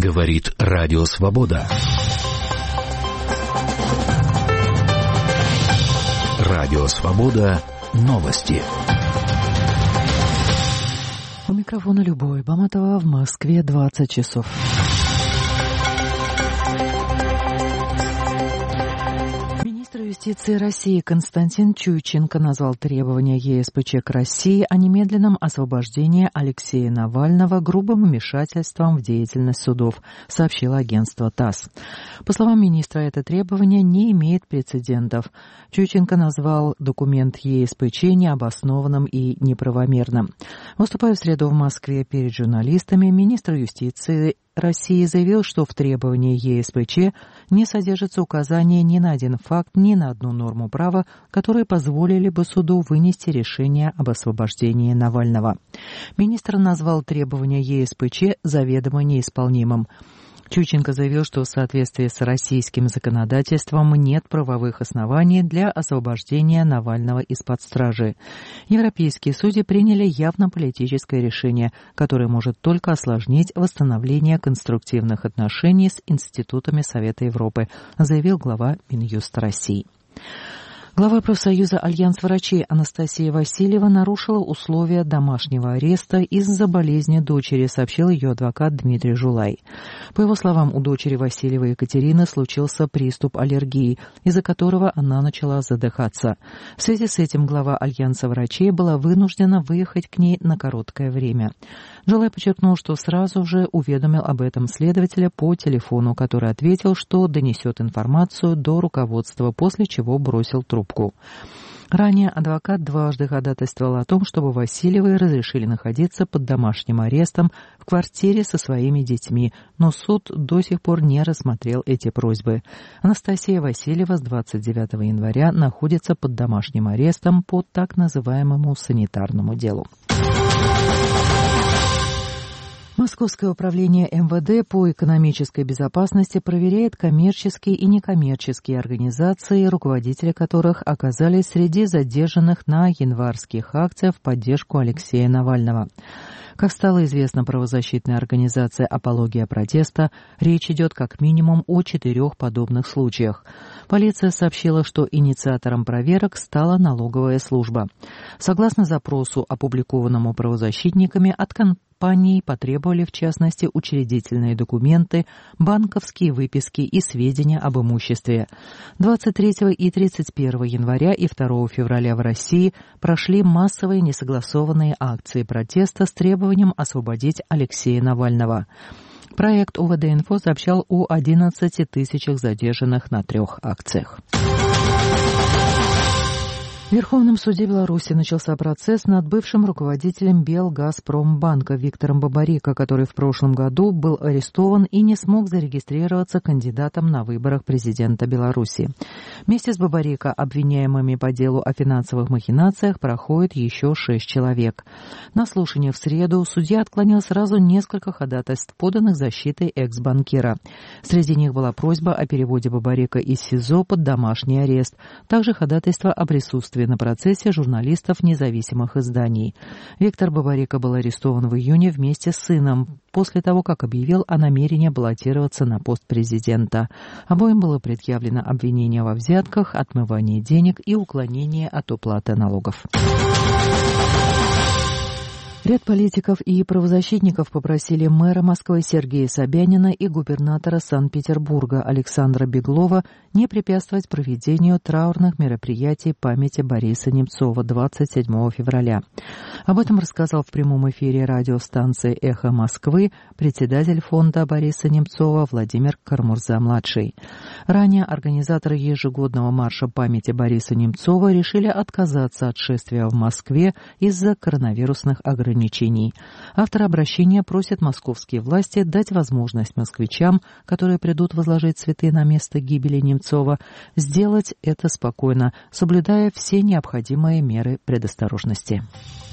Говорит Радио Свобода. Радио Свобода. Новости. У микрофона Любовь Баматова, в Москве 20 часов. Министр юстиции России Константин Чуйченко назвал требования ЕСПЧ к России о немедленном освобождении Алексея Навального грубым вмешательством в деятельность судов, сообщило агентство ТАСС. По словам министра, это требование не имеет прецедентов. Чуйченко назвал документ ЕСПЧ необоснованным и неправомерным. Выступая в среду в Москве перед журналистами, министр юстиции России заявил, что в требовании ЕСПЧ не содержится указания ни на один факт, ни на одну норму права, которые позволили бы суду вынести решение об освобождении Навального. Министр назвал требования ЕСПЧ заведомо неисполнимым. Чуйченко заявил, что в соответствии с российским законодательством нет правовых оснований для освобождения Навального из-под стражи. Европейские судьи приняли явно политическое решение, которое может только осложнить восстановление конструктивных отношений с институтами Совета Европы, заявил глава Минюста России. Глава профсоюза «Альянс врачей» Анастасия Васильева нарушила условия домашнего ареста из-за болезни дочери, сообщил ее адвокат Дмитрий Жулай. По его словам, у дочери Васильевой Екатерины случился приступ аллергии, из-за которого она начала задыхаться. В связи с этим глава «Альянса врачей» была вынуждена выехать к ней на короткое время. Жулай подчеркнул, что сразу же уведомил об этом следователя по телефону, который ответил, что донесет информацию до руководства, после чего бросил трубку. Ранее адвокат дважды ходатайствовал о том, чтобы Васильевой разрешили находиться под домашним арестом в квартире со своими детьми, но суд до сих пор не рассмотрел эти просьбы. Анастасия Васильева с 29 января находится под домашним арестом по так называемому санитарному делу. Московское управление МВД по экономической безопасности проверяет коммерческие и некоммерческие организации, руководители которых оказались среди задержанных на январских акциях в поддержку Алексея Навального. Как стало известно правозащитной организации «Апология протеста», речь идет как минимум о 4 подобных случаях. Полиция сообщила, что инициатором проверок стала налоговая служба. Согласно запросу, опубликованному правозащитниками, от компаний потребовали, в частности, учредительные документы, банковские выписки и сведения об имуществе. 23 и 31 января и 2 февраля в России прошли массовые несогласованные акции протеста с требованием освободить Алексея Навального. Проект УВД-Инфо сообщал о 11 тысячах задержанных на 3 акциях. В Верховном суде Беларуси начался процесс над бывшим руководителем Белгазпромбанка Виктором Бабарико, который в прошлом году был арестован и не смог зарегистрироваться кандидатом на выборах президента Беларуси. Вместе с Бабарико, обвиняемыми по делу о финансовых махинациях, проходит еще 6 человек. На слушание в среду судья отклонил сразу несколько ходатайств, поданных защитой экс-банкира. Среди них была просьба о переводе Бабарико из СИЗО под домашний арест, также ходатайство о присутствии на процессе журналистов независимых изданий. Виктор Бабарико был арестован в июне вместе с сыном, после того, как объявил о намерении баллотироваться на пост президента. Обоим было предъявлено обвинение во взятках, отмывании денег и уклонении от уплаты налогов. Ряд политиков и правозащитников попросили мэра Москвы Сергея Собянина и губернатора Санкт-Петербурга Александра Беглова не препятствовать проведению траурных мероприятий памяти Бориса Немцова 27 февраля. Об этом рассказал в прямом эфире радиостанции «Эхо Москвы» председатель фонда Бориса Немцова Владимир Кармурза-младший. Ранее организаторы ежегодного марша памяти Бориса Немцова решили отказаться от шествия в Москве из-за коронавирусных ограничений. Автор обращения просит московские власти дать возможность москвичам, которые придут возложить цветы на место гибели Немцова, сделать это спокойно, соблюдая все необходимые меры предосторожности.